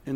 In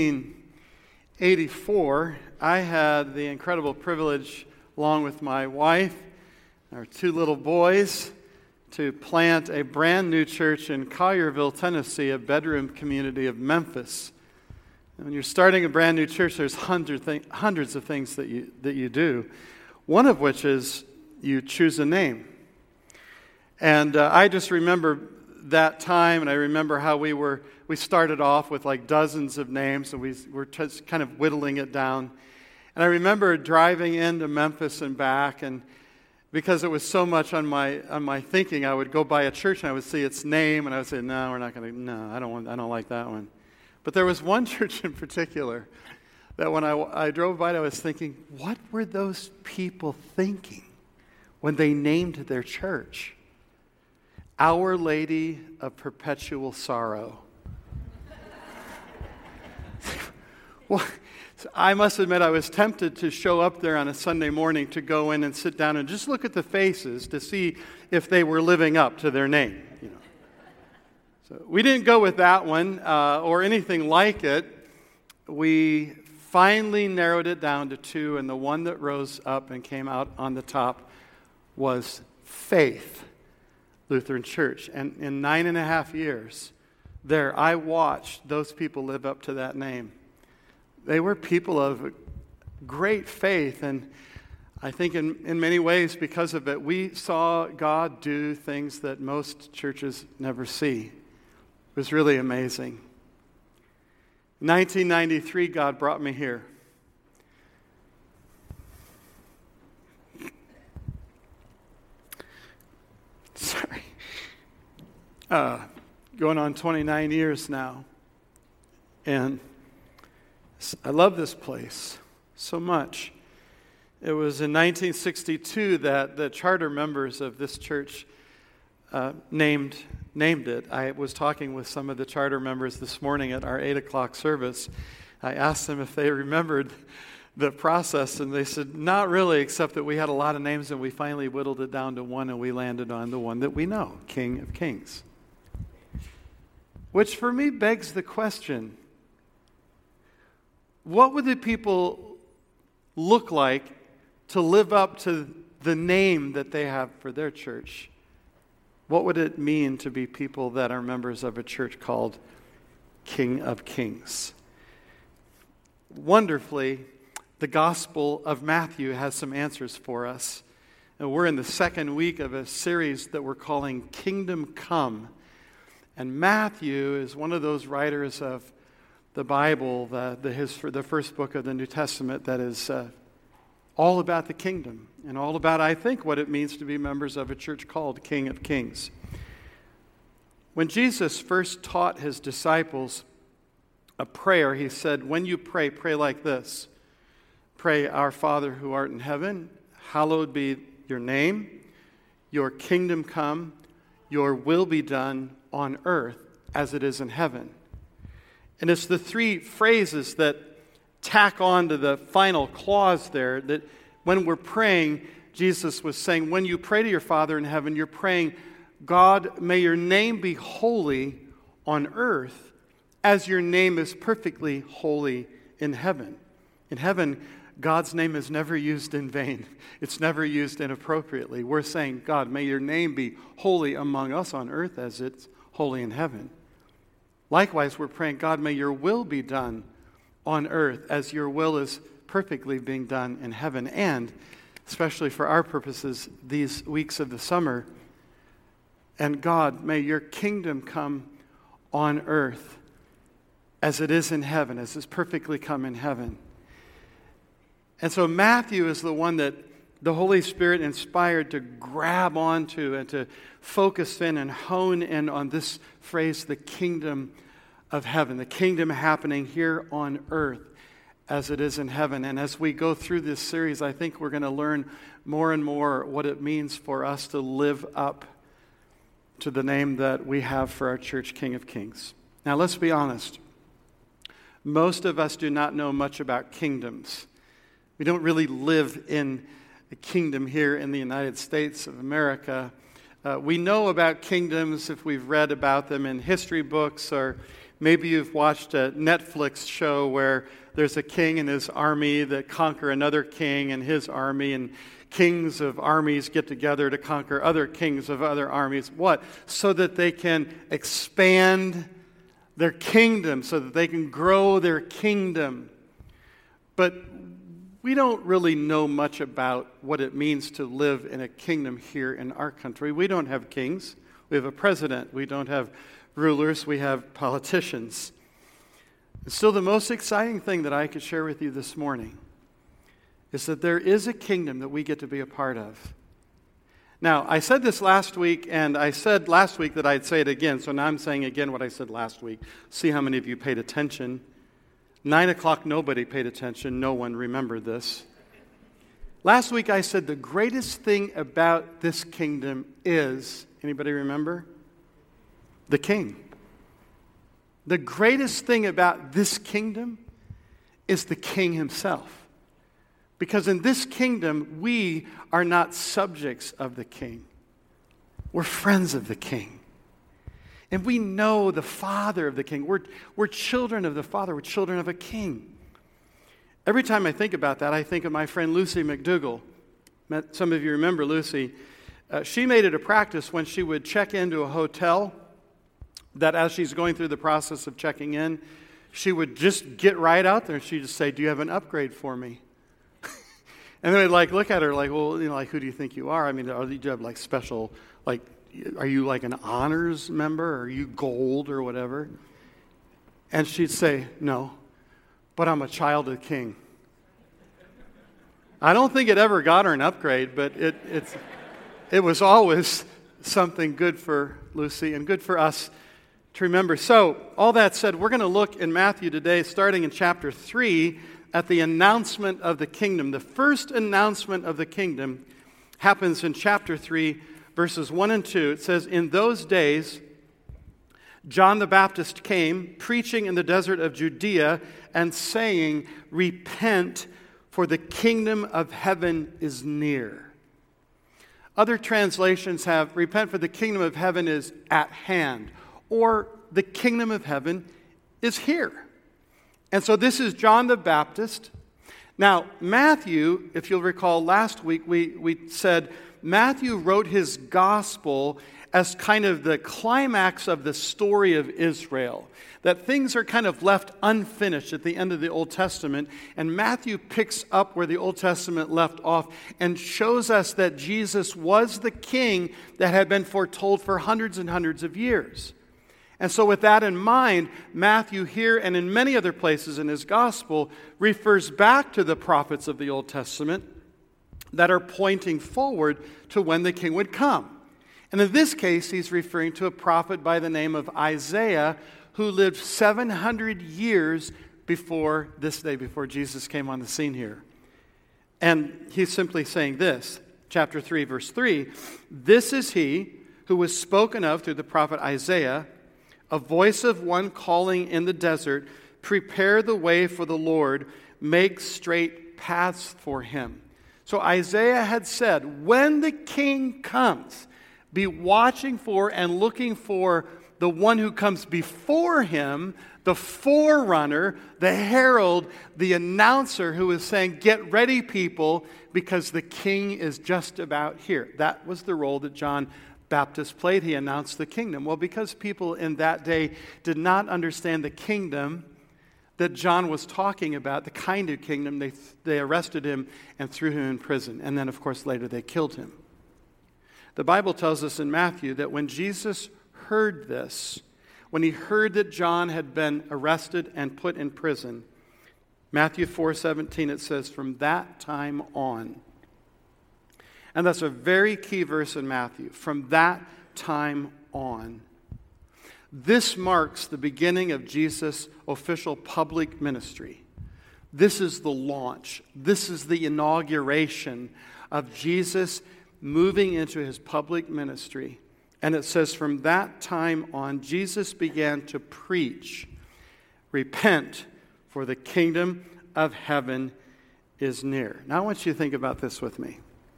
1984, I had the incredible privilege, along with my wife, our two little boys, to plant a brand new church in Collierville, Tennessee, a bedroom community of Memphis. And when you're starting a brand new church, there's hundreds of things that you do, one of which is you choose a name. And I just remember that time, and I remember how we started off with like dozens of names, and we were just kind of whittling it down. And I remember driving into Memphis and back, and because it was so much on my thinking, I would go by a church and I would see its name, and I would say, "No, we're not going to. No, I don't like that one." But there was one church in particular that when I drove by it, I was thinking, what were those people thinking when they named their church Our Lady of Perpetual Sorrow? Well, I must admit I was tempted to show up there on a Sunday morning to go in and sit down and just look at the faces to see if they were living up to their name. So we didn't go with that one or anything like it. We finally narrowed it down to two, and the one that rose up and came out on the top was Faith Lutheran Church. And in 9.5 years there, I watched those people live up to that name. They were people of great faith, and I think in many ways because of it, we saw God do things that most churches never see. It was really amazing. In 1993, God brought me here. Sorry. Going on 29 years now. And I love this place so much. It was in 1962 that the charter members of this church named it. I was talking with some of the charter members this morning at our 8 o'clock service. I asked them if they remembered the process, and they said, not really, except that we had a lot of names, and we finally whittled it down to one, and we landed on the one that we know, King of Kings. Which for me begs the question, what would the people look like to live up to the name that they have for their church? What would it mean to be people that are members of a church called King of Kings? Wonderfully, the Gospel of Matthew has some answers for us. And we're in the second week of a series that we're calling Kingdom Come. And Matthew is one of those writers of the Bible, the first book of the New Testament, that is all about the kingdom and all about, I think, what it means to be members of a church called King of Kings. When Jesus first taught his disciples a prayer, he said, when you pray, pray like this. Pray, Our Father who art in heaven, hallowed be your name, your kingdom come, your will be done on earth as it is in heaven. And it's the three phrases that tack on to the final clause there, that when we're praying, Jesus was saying, when you pray to your Father in heaven, you're praying, God, may your name be holy on earth as your name is perfectly holy in heaven. In heaven, God's name is never used in vain. It's never used inappropriately. We're saying, God, may your name be holy among us on earth as it's holy in heaven. Likewise, we're praying, God, may your will be done on earth as your will is perfectly being done in heaven. And, especially for our purposes, these weeks of the summer, and God, may your kingdom come on earth as it is in heaven, as it's perfectly come in heaven. And so Matthew is the one that the Holy Spirit inspired to grab onto and to focus in and hone in on this phrase, the kingdom of heaven, the kingdom happening here on earth as it is in heaven. And as we go through this series, I think we're going to learn more and more what it means for us to live up to the name that we have for our church, King of Kings. Now, let's be honest. Most of us do not know much about kingdoms. We don't really live in a kingdom here in the United States of America. We know about kingdoms if we've read about them in history books, or Maybe you've watched a Netflix show where there's a king and his army that conquer another king and his army, and kings of armies get together to conquer other kings of other armies. What? So that they can expand their kingdom, so that they can grow their kingdom. But we don't really know much about what it means to live in a kingdom here in our country. We don't have kings. We have a president. We don't have rulers. We have politicians. And still, the most exciting thing that I could share with you this morning is that there is a kingdom that we get to be a part of. Now, I said this last week, and I said last week that I'd say it again, so now I'm saying again what I said last week. See how many of you paid attention. 9 o'clock, nobody paid attention. No one remembered this. Last week I said the greatest thing about this kingdom is, anybody remember? The king. The greatest thing about this kingdom is the king himself. Because in this kingdom, we are not subjects of the king. We're friends of the king. And we know the father of the king. We're children of the father. We're children of a king. Every time I think about that, I think of my friend Lucy McDougall. Some of you remember Lucy. She made it a practice when she would check into a hotel that as she's going through the process of checking in, she would just get right out there and she'd just say, "Do you have an upgrade for me?" And they'd look at her like, "Well, who do you think you are? I mean, do you have special, are you an honors member? Are you gold or whatever?" And she'd say, "No, but I'm a child of the king." I don't think it ever got her an upgrade, but it was always something good for Lucy and good for us to remember. So, all that said, we're going to look in Matthew today, starting in chapter 3, at the announcement of the kingdom. The first announcement of the kingdom happens in chapter 3, verses 1 and 2. It says, "In those days, John the Baptist came, preaching in the desert of Judea, and saying, 'Repent, for the kingdom of heaven is near.'" Other translations have, "Repent, for the kingdom of heaven is at hand," or "the kingdom of heaven is here." And so this is John the Baptist. Now, Matthew, if you'll recall last week, we said Matthew wrote his gospel as kind of the climax of the story of Israel. That things are kind of left unfinished at the end of the Old Testament. And Matthew picks up where the Old Testament left off and shows us that Jesus was the king that had been foretold for hundreds and hundreds of years. And so with that in mind, Matthew here and in many other places in his gospel refers back to the prophets of the Old Testament that are pointing forward to when the king would come. And in this case, he's referring to a prophet by the name of Isaiah who lived 700 years before this day, before Jesus came on the scene here. And he's simply saying this, chapter 3, verse 3, "This is he who was spoken of through the prophet Isaiah, a voice of one calling in the desert, 'Prepare the way for the Lord, make straight paths for him.'" So Isaiah had said, when the king comes, be watching for and looking for the one who comes before him, the forerunner, the herald, the announcer who is saying, "Get ready, people, because the king is just about here." That was the role that John Baptist played. He announced the kingdom. Well, because people in that day did not understand the kingdom that John was talking about, the kind of kingdom, they arrested him and threw him in prison. And then, of course, later they killed him. The Bible tells us in Matthew that when Jesus heard this, when he heard that John had been arrested and put in prison, Matthew 4:17, it says, "From that time on." And that's a very key verse in Matthew. From that time on. This marks the beginning of Jesus' official public ministry. This is the launch. This is the inauguration of Jesus moving into his public ministry. And it says, from that time on, Jesus began to preach, "Repent, for the kingdom of heaven is near." Now I want you to think about this with me.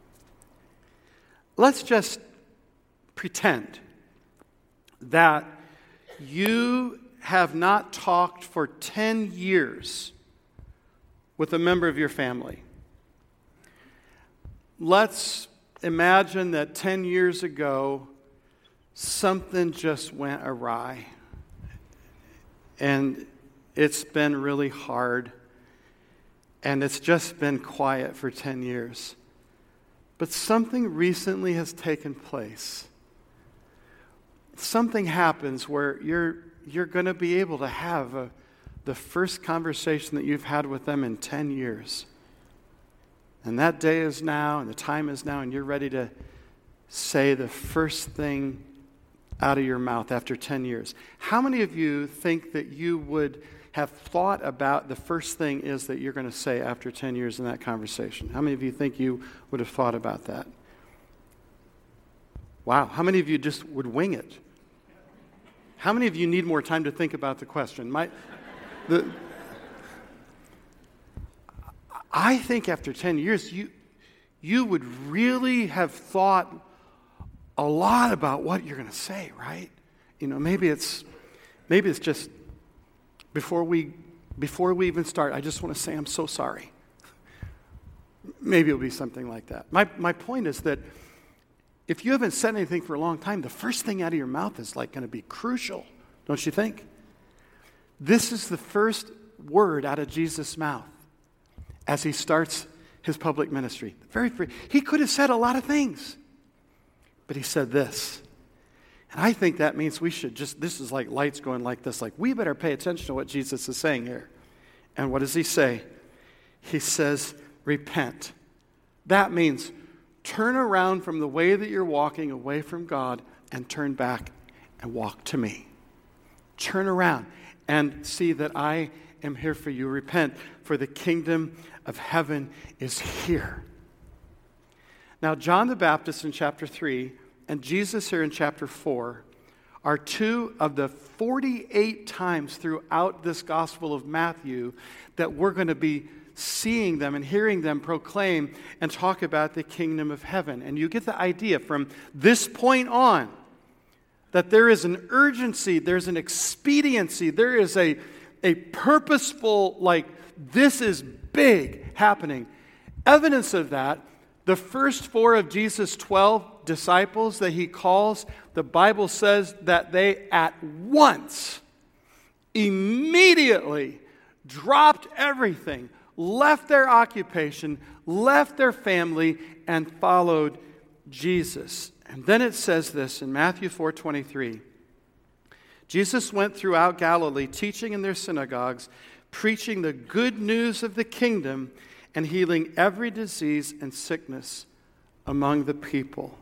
Let's just pretend that you have not talked for 10 years with a member of your family, let's imagine that 10 years ago, something just went awry. And it's been really hard. And it's just been quiet for 10 years. But something recently has taken place. Something happens where you're going to be able to have the first conversation that you've had with them in 10 years. And that day is now, and the time is now, and you're ready to say the first thing out of your mouth after 10 years. How many of you think that you would have thought about the first thing is that you're going to say after 10 years in that conversation? How many of you think you would have thought about that? Wow. How many of you just would wing it? How many of you need more time to think about the question? I think after 10 years, you would really have thought a lot about what you're going to say, right? You know, maybe it's just before we even start, I just want to say I'm so sorry. Maybe it'll be something like that. My point is that if you haven't said anything for a long time, the first thing out of your mouth is like going to be crucial, don't you think? This is the first word out of Jesus' mouth as he starts his public ministry. He could have said a lot of things, but he said this. And I think that means we should this is like lights going like this, like we better pay attention to what Jesus is saying here. And what does he say? He says, repent. That means turn around from the way that you're walking away from God and turn back and walk to me. Turn around and see that I am here for you. Repent, for the kingdom of heaven is here. Now, John the Baptist in chapter 3 and Jesus here in chapter 4 are two of the 48 times throughout this Gospel of Matthew that we're going to be seeing them and hearing them proclaim and talk about the kingdom of heaven. And you get the idea from this point on that there is an urgency, there's an expediency, there is a purposeful, like, this is big happening. Evidence of that, the first 4 of Jesus' 12 disciples that he calls, the Bible says that they at once, immediately dropped everything, left their occupation, left their family, and followed Jesus. And then it says this in Matthew 4:23. Jesus went throughout Galilee, teaching in their synagogues, preaching the good news of the kingdom, and healing every disease and sickness among the people.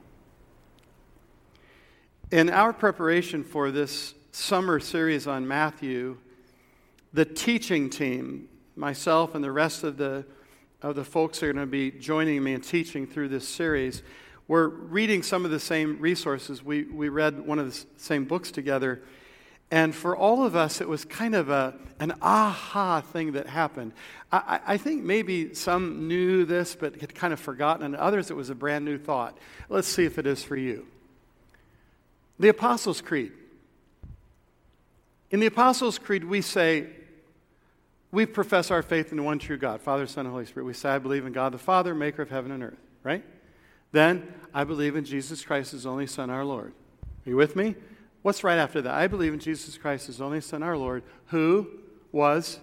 In our preparation for this summer series on Matthew, the teaching team, myself and the rest of the folks who are going to be joining me and teaching through this series, we're reading some of the same resources. We read one of the same books together. And for all of us, it was kind of an aha thing that happened. I think maybe some knew this but had kind of forgotten, and others it was a brand new thought. Let's see if it is for you. The Apostles' Creed. In the Apostles' Creed, we say, we profess our faith in the one true God, Father, Son, and Holy Spirit. We say, I believe in God the Father, maker of heaven and earth, right? Then, I believe in Jesus Christ, his only Son, our Lord. Are you with me? What's right after that? I believe in Jesus Christ, his only Son, our Lord, who was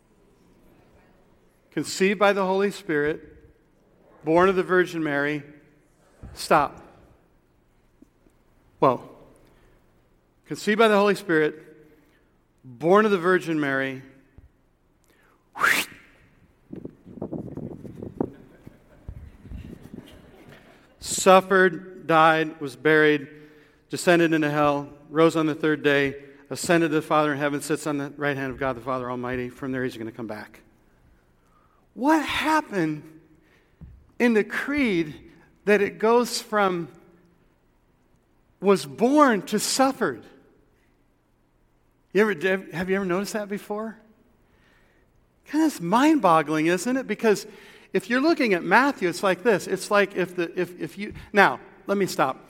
conceived by the Holy Spirit, born of the Virgin Mary. Stop. Whoa. Conceived by the Holy Spirit, born of the Virgin Mary. Suffered, died, was buried, descended into hell, rose on the third day, ascended to the Father in heaven, sits on the right hand of God the Father Almighty. From there he's going to come back. What happened in the creed that it goes from was born to suffered? Have you ever noticed that before? Kind of mind-boggling, isn't it? Because if you're looking at Matthew, it's like this. It's like if you now, let me stop.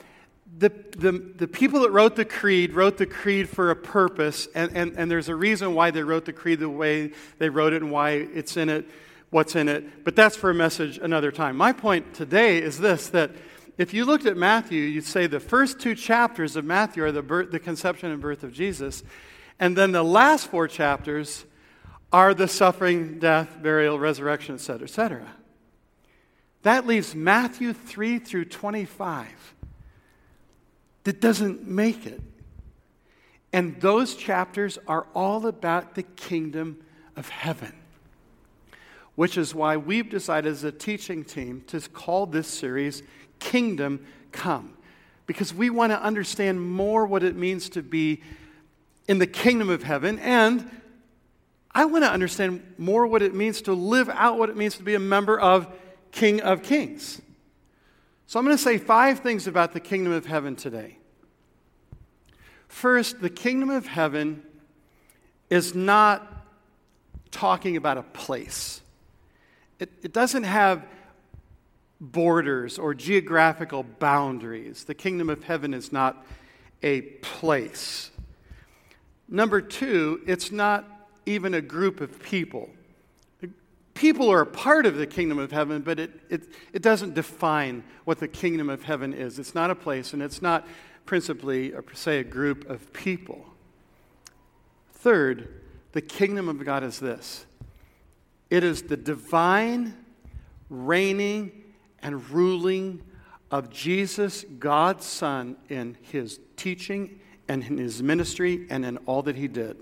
the people that wrote the creed for a purpose, and there's a reason why they wrote the creed the way they wrote it and why it's in it, what's in it. But that's for a message another time. My point today is this, that if you looked at Matthew, you'd say the first 2 chapters of Matthew are the conception and birth of Jesus, and then the last 4 chapters are the suffering, death, burial, resurrection, etc., etc. That leaves Matthew 3 through 25 that doesn't make it. And those chapters are all about the kingdom of heaven, which is why we've decided as a teaching team to call this series Kingdom Come, because we want to understand more what it means to be in the kingdom of heaven, and I want to understand more what it means to live out what it means to be a member of King of Kings. So I'm going to say 5 things about the kingdom of heaven today. First, the kingdom of heaven is not talking about a place. It doesn't have borders or geographical boundaries. The kingdom of heaven is not a place. Number 2, it's not even a group of people. People are a part of the kingdom of heaven, but it doesn't define what the kingdom of heaven is. It's not a place, and it's not principally, or per se, a group of people. Third, the kingdom of God is this. It is the divine reigning and ruling of Jesus, God's Son, in his teaching and in his ministry and in all that he did.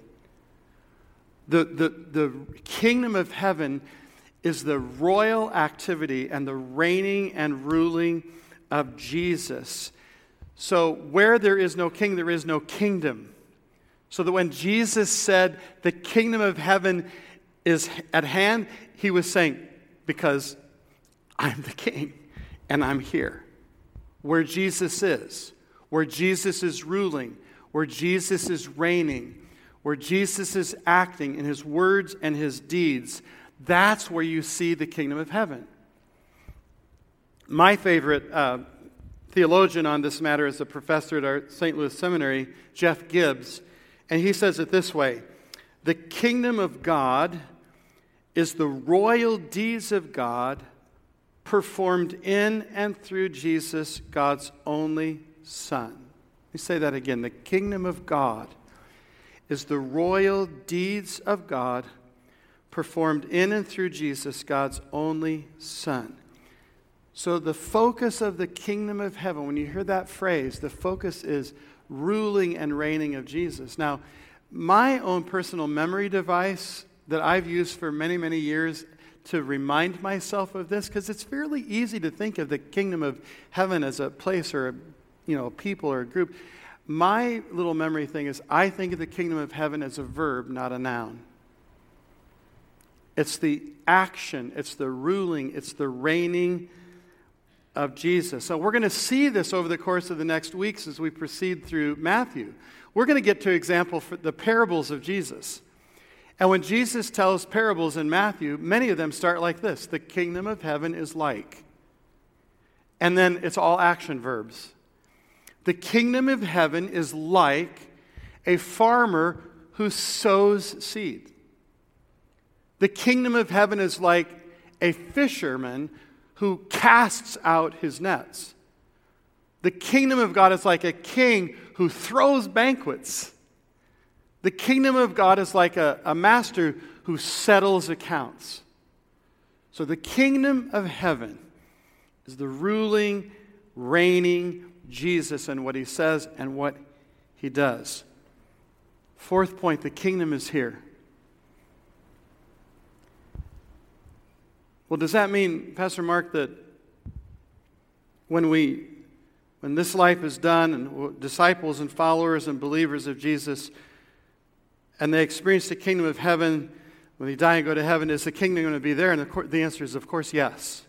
The kingdom of heaven is the royal activity and the reigning and ruling of Jesus. So where there is no king, there is no kingdom. So that when Jesus said the kingdom of heaven is at hand, he was saying, because I'm the king and I'm here. Where Jesus is ruling, where Jesus is reigning, where Jesus is acting in his words and his deeds, that's where you see the kingdom of heaven. My favorite theologian on this matter is a professor at our St. Louis Seminary, Jeff Gibbs, and he says it this way: the kingdom of God is the royal deeds of God performed in and through Jesus, God's only Son. Let me say that again. The kingdom of God is the royal deeds of God performed in and through Jesus, God's only Son. So the focus of the kingdom of heaven, when you hear that phrase, the focus is ruling and reigning of Jesus. Now, my own personal memory device that I've used for many, many years to remind myself of this, because it's fairly easy to think of the kingdom of heaven as a place or a people or a group. My little memory thing is I think of the kingdom of heaven as a verb, not a noun. It's the action, it's the ruling, it's the reigning of Jesus. So we're going to see this over the course of the next weeks as we proceed through Matthew. We're going to get to example for the parables of Jesus. And when Jesus tells parables in Matthew, many of them start like this: the kingdom of heaven is like. And then it's all action verbs. The kingdom of heaven is like a farmer who sows seed. The kingdom of heaven is like a fisherman who casts out his nets. The kingdom of God is like a king who throws banquets. The kingdom of God is like a master who settles accounts. So the kingdom of heaven is the ruling, reigning Jesus and what he says and what he does. Fourth point, the kingdom is here. Well, does that mean, Pastor Mark, that when this life is done and disciples and followers and believers of Jesus, and they experience the kingdom of heaven, when they die and go to heaven, is the kingdom going to be there? And the answer is, of course, yes.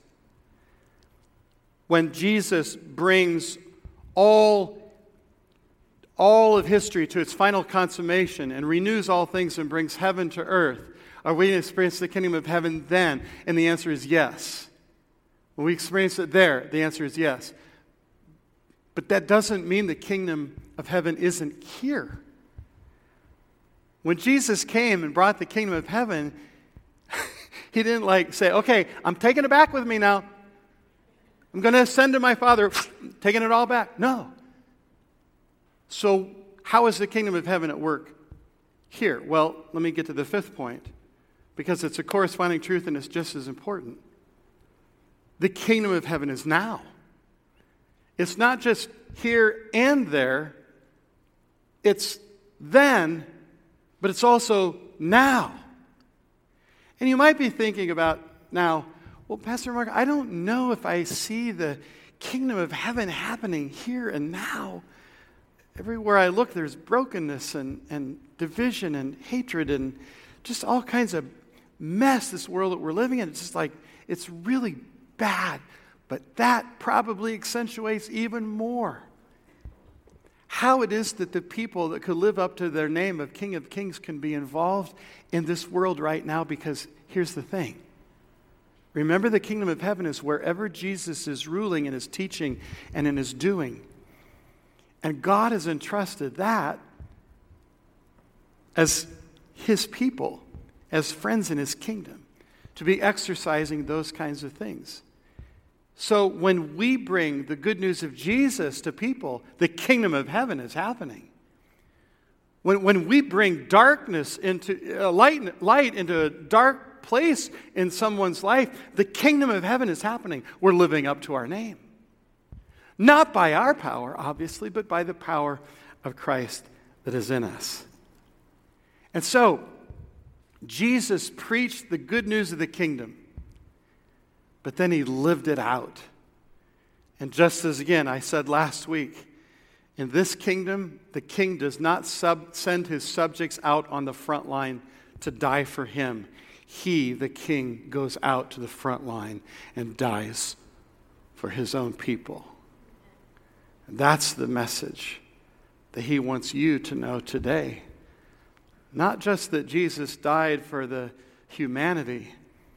When Jesus brings all of history to its final consummation and renews all things and brings heaven to earth, are we going to experience the kingdom of heaven then? And the answer is yes. When we experience it there, the answer is yes. But that doesn't mean the kingdom of heaven isn't here. When Jesus came and brought the kingdom of heaven, he didn't say, okay, I'm taking it back with me now. I'm going to ascend to my Father, taking it all back. No. So how is the kingdom of heaven at work here? Well, let me get to the fifth point, because it's a corresponding truth and it's just as important. The kingdom of heaven is now. It's not just here and there. It's then, but it's also now. And you might be thinking about now, well, Pastor Mark, I don't know if I see the kingdom of heaven happening here and now. Everywhere I look, there's brokenness and division and hatred and just all kinds of mess, this world that we're living in. It's just like, it's really bad. But that probably accentuates even more how it is that the people that could live up to their name of King of Kings can be involved in this world right now, because here's the thing. Remember, the kingdom of heaven is wherever Jesus is ruling in his teaching and in his doing. And God has entrusted that as his people, as friends in his kingdom, to be exercising those kinds of things. So when we bring the good news of Jesus to people, the kingdom of heaven is happening. When we bring darkness into light into a dark place in someone's life, the kingdom of heaven is happening. We're living up to our name. Not by our power, obviously, but by the power of Christ that is in us. And so, Jesus preached the good news of the kingdom, but then he lived it out. And just as, again, I said last week, in this kingdom, the king does not send his subjects out on the front line to die for him. He, the king, goes out to the front line and dies for his own people. And that's the message that he wants you to know today. Not just that Jesus died for the humanity,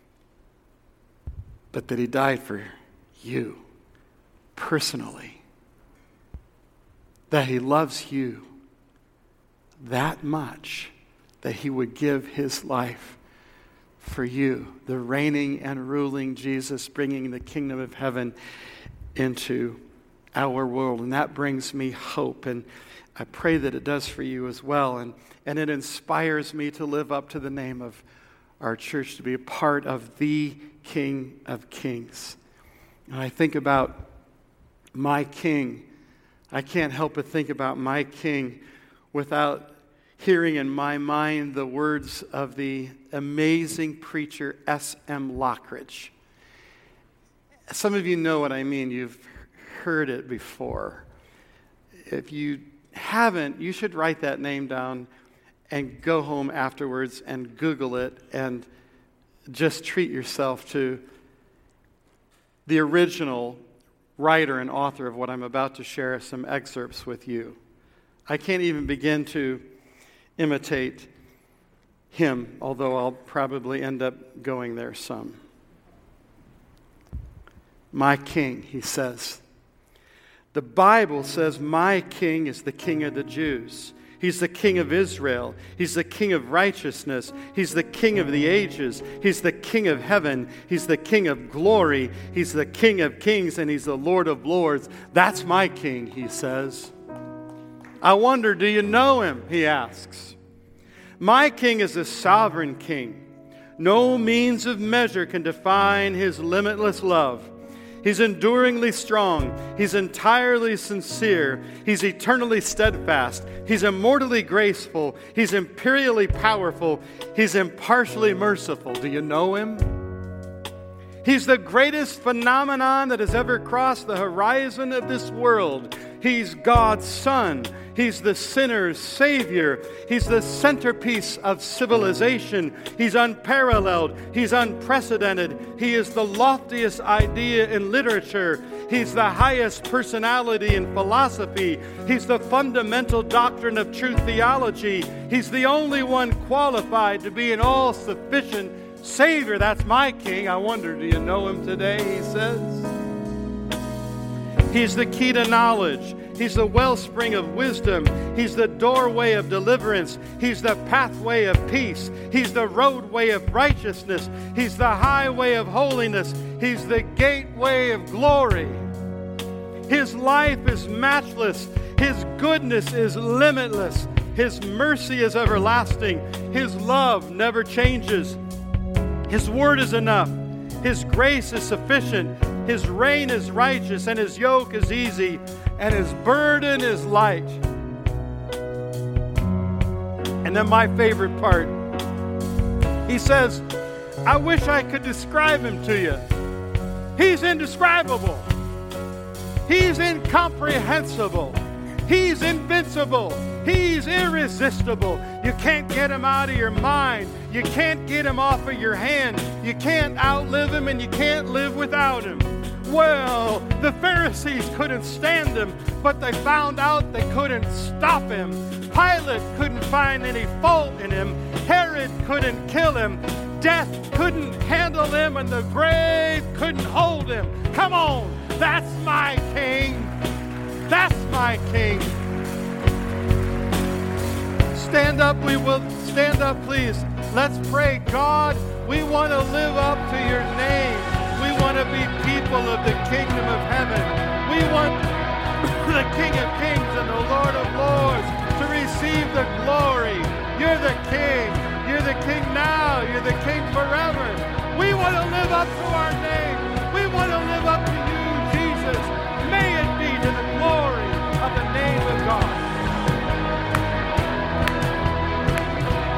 but that he died for you personally. That he loves you that much that he would give his life for you, the reigning and ruling Jesus, bringing the kingdom of heaven into our world. And that brings me hope, and I pray that it does for you as well. And it inspires me to live up to the name of our church, to be a part of the King of Kings. And I think about my King. I can't help but think about my King without hearing in my mind the words of the amazing preacher S.M. Lockridge. Some of you know what I mean. You've heard it before. If you haven't, you should write that name down and go home afterwards and Google it and just treat yourself to the original writer and author of what I'm about to share some excerpts with you. I can't even begin to imitate him, although I'll probably end up going there some. My King, he says. The Bible says my King is the King of the Jews. He's the King of Israel. He's the King of righteousness. He's the King of the ages. He's the King of heaven. He's the King of glory. He's the King of kings, and he's the Lord of lords. That's my King, he says. I wonder, do you know him? He asks. My King is a sovereign King. No means of measure can define his limitless love. He's enduringly strong. He's entirely sincere. He's eternally steadfast. He's immortally graceful. He's imperially powerful. He's impartially merciful. Do you know him? He's the greatest phenomenon that has ever crossed the horizon of this world. He's God's Son. He's the sinner's Savior. He's the centerpiece of civilization. He's unparalleled. He's unprecedented. He is the loftiest idea in literature. He's the highest personality in philosophy. He's the fundamental doctrine of true theology. He's the only one qualified to be an all-sufficient Savior. That's my King. I wonder, do you know him today? He says. He's the key to knowledge. He's the wellspring of wisdom. He's the doorway of deliverance. He's the pathway of peace. He's the roadway of righteousness. He's the highway of holiness. He's the gateway of glory. His life is matchless. His goodness is limitless. His mercy is everlasting. His love never changes. His word is enough. His grace is sufficient. His reign is righteous, and his yoke is easy, and his burden is light. And then my favorite part, he says, I wish I could describe him to you. He's indescribable. He's incomprehensible. He's invincible. He's irresistible. You can't get him out of your mind. You can't get him off of your hand. You can't outlive him, and you can't live without him. Well, the Pharisees couldn't stand him, but they found out they couldn't stop him. Pilate couldn't find any fault in him. Herod couldn't kill him. Death couldn't handle him, and the grave couldn't hold him. Come on, that's my king. That's my king. Stand up, we will. Stand up, please. Let's pray. God, we want to live up to your name. We want to be people of the kingdom of heaven. We want the King of Kings and the Lord of Lords to receive the glory. You're the King. You're the King now. You're the King forever. We want to live up to our